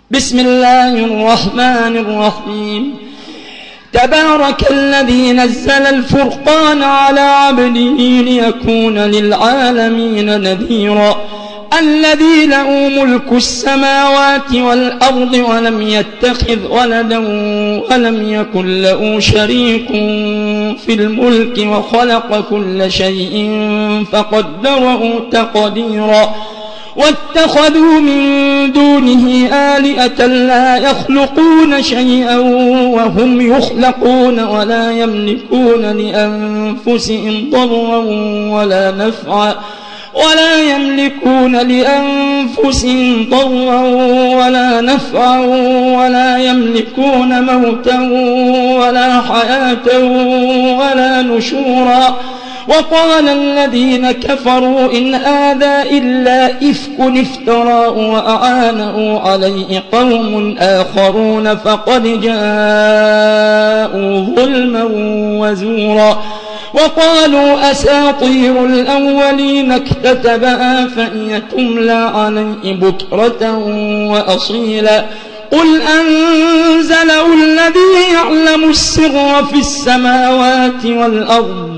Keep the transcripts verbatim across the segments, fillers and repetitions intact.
بسم الله الرحمن الرحيم تبارك الذي نزل الفرقان على عبده ليكون للعالمين نذيرا الذي له ملك السماوات والأرض ولم يتخذ ولدا ولم يكن له شريك في الملك وخلق كل شيء فقدره تقديرا واتخذوا من دونه آلهة لا يخلقون شيئا وهم يخلقون ولا يملكون لأنفسهم ضرا ولا نفعا ولا يملكون لأنفسهم ضرا ولا نفعا ولا يملكون موتا ولا حياة ولا نشورا وقال الذين كفروا إن هذا إلا إفك افتراه وأعانه عليه قوم آخرون فقد جاءوا ظلما وزورا وقالوا أساطير الأولين اكتتبها فهي تملى عليه بكرة وأصيلا قل أنزله الذي يعلم السر في السماوات والأرض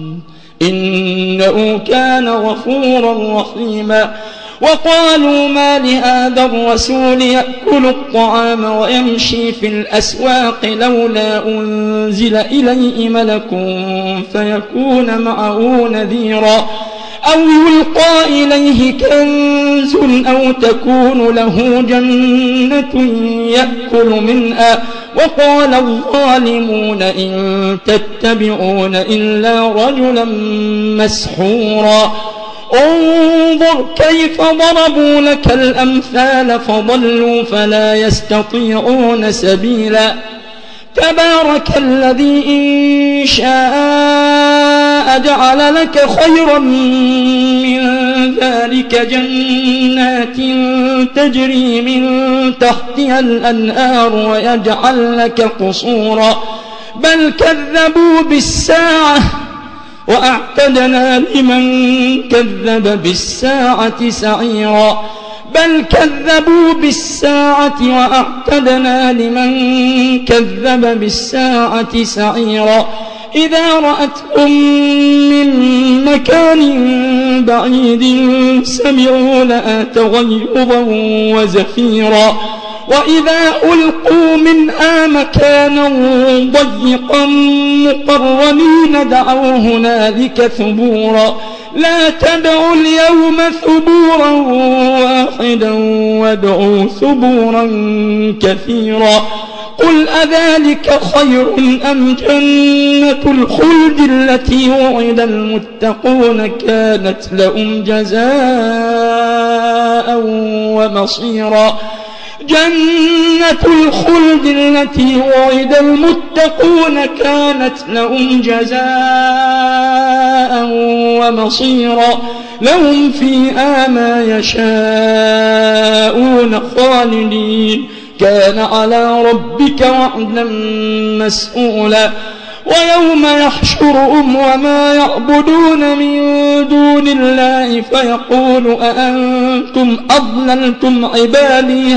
إنه كان غفورا رحيما وقالوا ما لهذا الرسول يأكل الطعام ويمشي في الأسواق لولا أنزل إليه ملك فيكون معه نذيرا أو يلقى إليه كنز أو تكون له جنة يأكل منها وقال الظالمون إن تتبعون إلا رجلا مسحورا انظر كيف ضربوا لك الأمثال فضلوا فلا يستطيعون سبيلا تبارك الذي إن شاء جعل لك خيرا من ذلك جنات تجري من تحتها الأنهار ويجعل لك قصورا بل كذبوا بالساعة وأعتدنا لمن كذب بالساعة سعيرا بل كذبوا بالساعة وأعتدنا لمن كذب بالساعة سعيرا إذا رأتهم من مكان بعيد سمعوا لها تغيظا وزفيرا وإذا ألقوا منها مكانا ضيقا مقرنين دعوا هنالك ثبورا لا تدعوا اليوم ثبورا واحدا وادعوا ثبورا كثيرا قل أذلك خير أم جنة الخلد التي وعد المتقون كانت لهم جزاء ومصيرا جنة الخلد التي وعد المتقون كانت لهم جزاء ومصيرا لهم فيها ما يشاءون خالدين كان على ربك وعدا مسئولا ويوم يحشرهم وما يعبدون من دون الله فيقول أأنتم أضللتم عبادي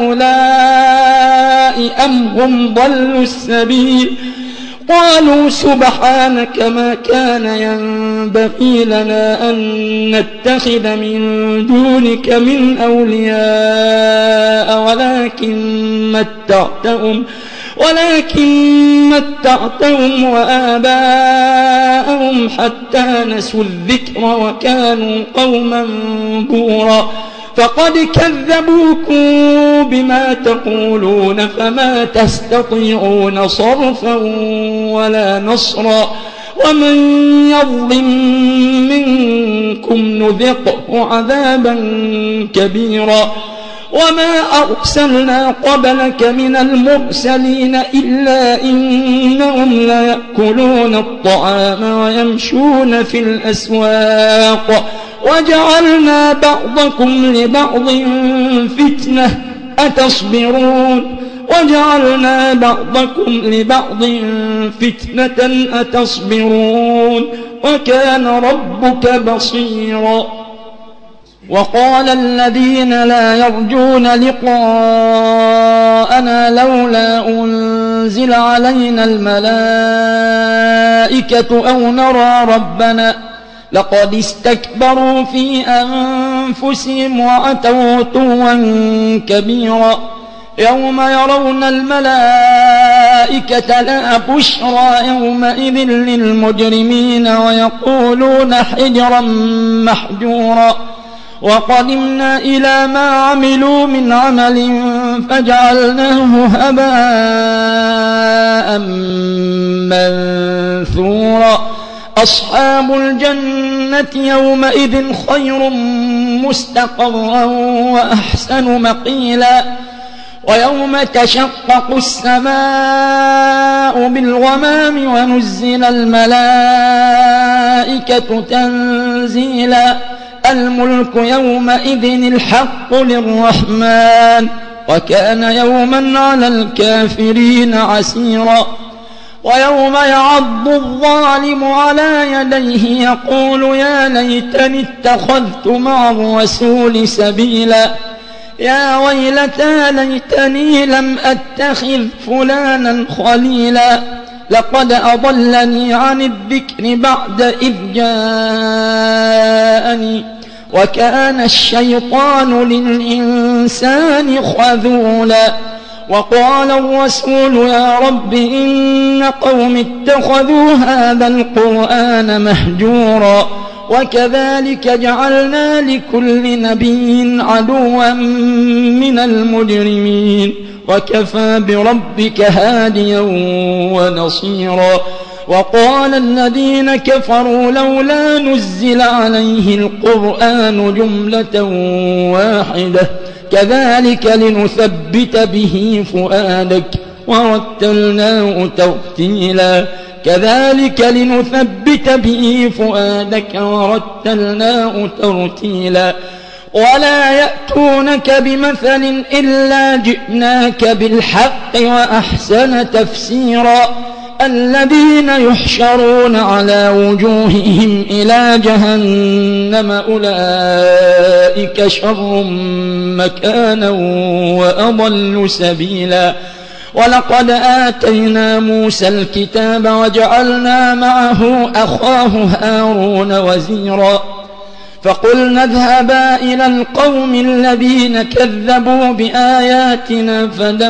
هؤلاء أم هم ضلوا السبيل قالوا سبحانك ما كان ينبغي لنا أن نتخذ من دونك من أولياء ولكن متعتهم ولكن متعتهم وآباءهم حتى نسوا الذكر وكانوا قوما بورا فقد كذبوكم بما تقولون فما تستطيعون صرفا ولا نصرا ومن يظلم منكم نذقه عذابا كبيرا وما أرسلنا قبلك من المرسلين إلا إنهم ليأكلون الطعام ويمشون في الأسواق وجعلنا بعضكم لبعض فتنة أتصبرون وجعلنا بعضكم لبعض فتنة أتصبرون وكان ربك بصيرا. وقال الذين لا يرجون لقاءنا لولا أنزل علينا الملائكة أو نرى ربنا لقد استكبروا في أنفسهم وعتوا عتوا كبيرا يوم يرون الملائكة لا بشرى يومئذ للمجرمين ويقولون حجرا محجورا وقدمنا إلى ما عملوا من عمل فجعلناه هباء منثورا أصحاب الجنة يومئذ خير مستقرا وأحسن مقيلا ويوم تشقق السماء بالغمام ونزل الملائكة تنزيلا الملك يومئذ الحق للرحمن وكان يوما على الكافرين عسيرا ويوم يعض الظالم على يديه يقول يا ليتني اتخذت مع الرسول سبيلا يا ويلتى ليتني لم أتخذ فلانا خليلا لقد أضلني عن الذكر بعد إذ جاءني وكان الشيطان للإنسان خذولا وقال الرسول يا رب إن قوم اتخذوا هذا القرآن مهجورا وكذلك جعلنا لكل نبي عدوا من المجرمين وكفى بربك هاديا ونصيرا وقال الذين كفروا لولا نزل عليه القرآن جملة واحدة كذلك لنثبت به فؤادك ورتلناه ترتيلا كذلك لنثبت به فؤادك ورتلناه ترتيلا ولا يأتونك بمثل إلا جئناك بالحق وأحسن تفسيرا الذين يحشرون على وجوههم إلى جهنم أولئك شر مكانا وأضل سبيلا ولقد آتينا موسى الكتاب وجعلنا معه أخاه هارون وزيرا فقلنا اذهبا إلى القوم الذين كذبوا بآياتنا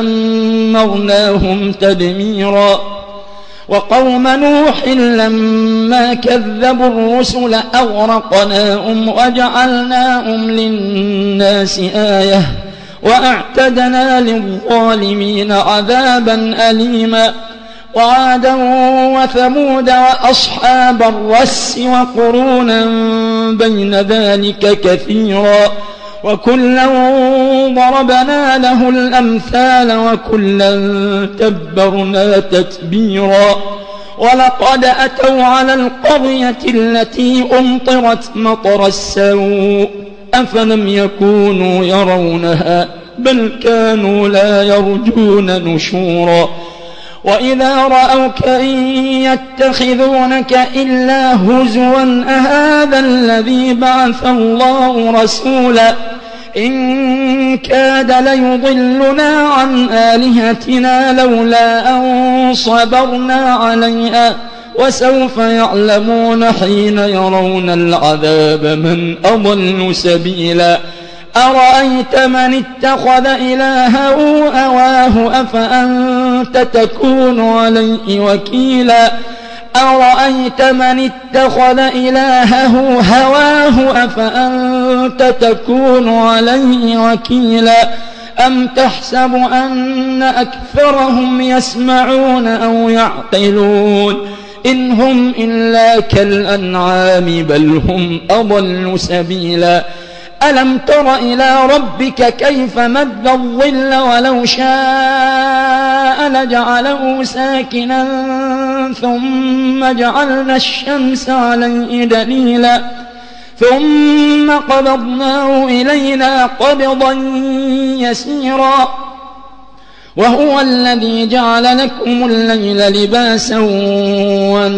فدمرناهم تدميرا وقوم نوح لما كذبوا الرسل أغرقناهم وجعلناهم للناس آية وأعتدنا للظالمين عذابا أليما وعادا وثمود وأصحاب الرس وقرونا بين ذلك كثيرا وكلا ضربنا له الأمثال وكلا تبرنا تتبيرا ولقد أتوا على القرية التي أمطرت مطر السوء أفلم يكونوا يرونها بل كانوا لا يرجون نشورا وإذا رأوك إن يتخذونك إلا هزوا أهذا الذي بعث الله رسولا إن كاد ليضلنا عن آلهتنا لولا أن صبرنا عليها وسوف يعلمون حين يرون العذاب من أضل سبيلا أرأيت من اتخذ إلهه هواه أفأنت تكون عليه وكيلا أرأيت من اتخذ إلهه هواه أفأنت تكون عليه وكيلا أم تحسب أن أكثرهم يسمعون أو يعقلون إن هم إلا كالأنعام بل هم أضل سبيلا ألم تر إلى ربك كيف مد الظل ولو شاء لجعله ساكنا ثم جعلنا الشمس عليه دليلا ثم قبضناه إلينا قبضا يسيرا وهو الذي جعل لكم الليل لباسا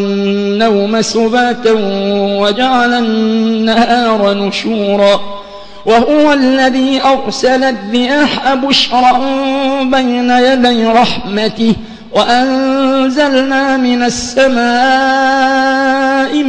والنوم سباتا وجعل النهار نشورا وهو الذي أرسل الرياح بشرا بين يدي رحمته وأنزلنا من السماء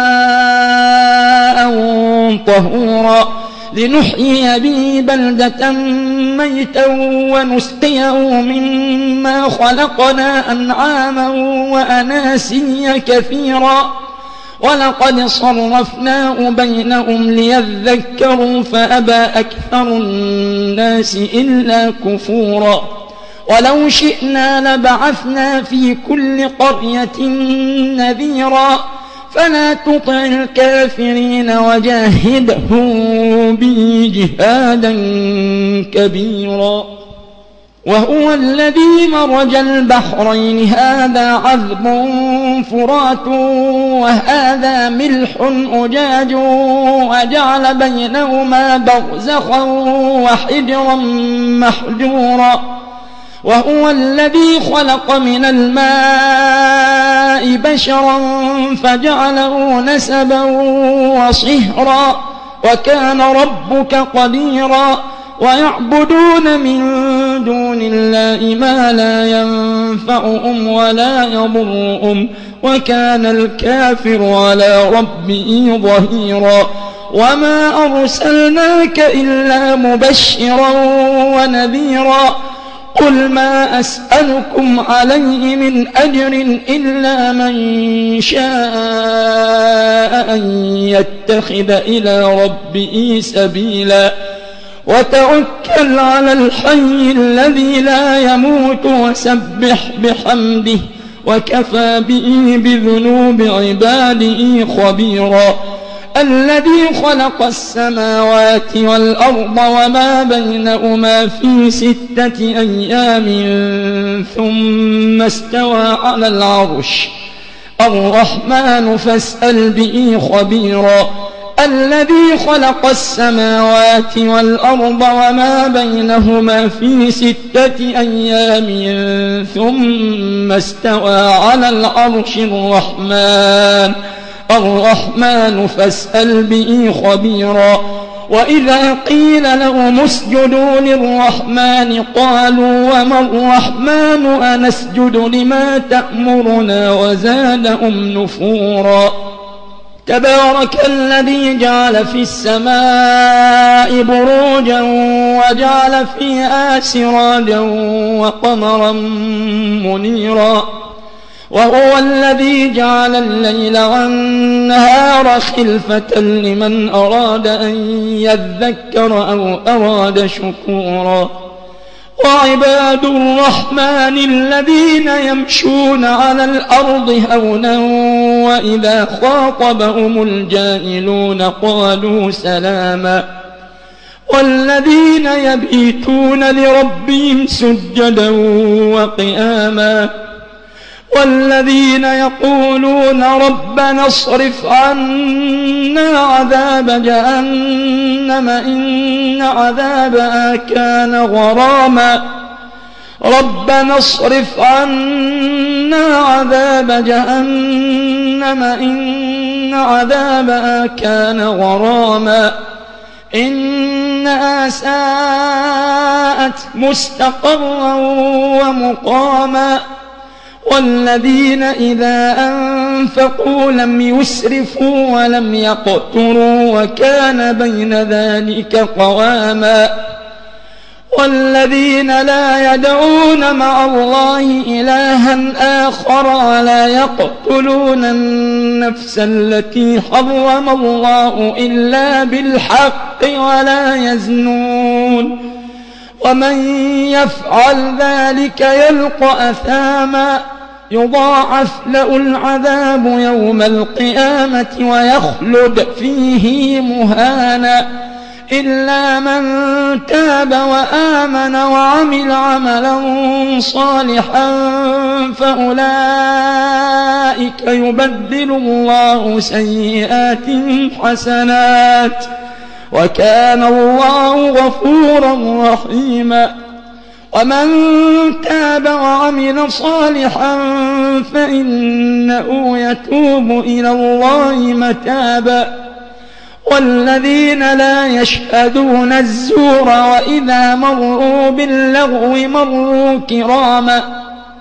ماء طهورا لنحيي به بلدة ميتا ونسقيه مما خلقنا أنعاما وأناسيا كثيرا ولقد صرفناه بينهم ليذكروا فأبى أكثر الناس إلا كفورا ولو شئنا لبعثنا في كل قرية نذيرا فلا تطع الكافرين وجاهدهم به جهادا كبيرا وهو الذي مرج البحرين هذا عذب فرات وهذا ملح أجاج وجعل بينهما برزخا وحجرا محجورا وهو الذي خلق من الماء بشرا فجعله نسبا وصهرا وكان ربك قديرا ويعبدون من دون الله ما لا ينفعهم ولا يضرهم وكان الكافر على ربه ظهيرا وما أرسلناك إلا مبشرا ونذيرا قل ما أسألكم عليه من أجر إلا من شاء أن يتخذ إلى ربه سبيلا وتوكل على الحي الذي لا يموت وسبح بحمده وكفى به بذنوب عباده خبيرا الذي خلق السماوات والأرض وما بينهما في ستة أيام ثم استوى على العرش الرحمن فاسأل به خبيرا الذي خلق السماوات والأرض وما بينهما في ستة أيام ثم استوى على العرش الرحمن الرحمن فاسأل به خبيرا وإذا قيل لهم اسجدوا للرحمن قالوا وما الرحمن أنسجد لما تأمرنا وزادهم نفورا تبارك الذي جعل في السماء بروجا وجعل فيها سراجا وقمرا منيرا وهو الذي جعل الليل والنهار خلفة لمن أراد أن يذكر أو أراد شكورا وعباد الرحمن الذين يمشون على الأرض هونا وإذا خاطبهم الجاهلون قالوا سلاما والذين يبيتون لربهم سجدا وقياما والذين يقولون ربنا اصرف عنا عذاب جهنم إن عذابها كان غراما ربنا اصرف عنا عذاب جهنم إن عذابها كان غراما إنها ساءت مستقرا ومقاما والذين إذا أنفقوا لم يسرفوا ولم يقتروا وكان بين ذلك قواما والذين لا يدعون مع الله إلها آخر ولا يقتلون النفس التي حرم الله إلا بالحق ولا يزنون ومن يفعل ذلك يلقى أثاما يضاعف له العذاب يوم القيامة ويخلد فيه مهانا إلا من تاب وآمن وعمل عملا صالحا فأولئك يبدل الله سيئاتهم حسنات وكان الله غفورا رحيما ومن تاب وعمل صالحا فإنه يتوب إلى الله متابا والذين لا يشهدون الزور وإذا مروا باللغو مروا كراما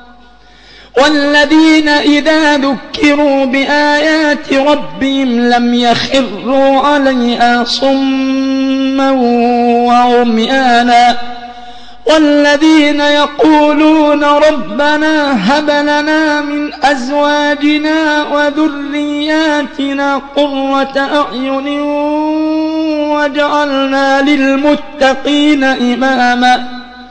والذين إذا ذكروا بآيات ربهم لم يخروا عليها صما وعميانا والذين يقولون ربنا هب لنا من أزواجنا وذرياتنا قرة أعين واجعلنا للمتقين إماما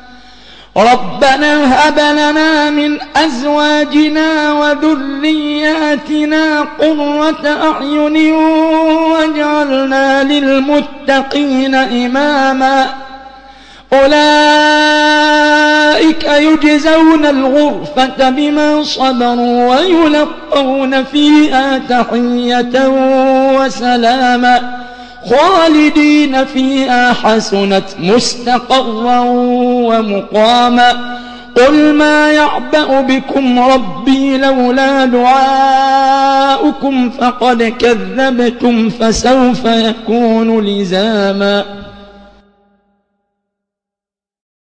ربنا هب لنا من أزواجنا وذرياتنا قرة أعين واجعلنا للمتقين إماما أولئك يجزون الغرفة بما صبروا ويلقون فيها تحية وسلاما خالدين فيها حسنت مستقرا ومقاما قل ما يعبأ بكم ربي لولا دعاؤكم فقد كذبتم فسوف يكون لزاما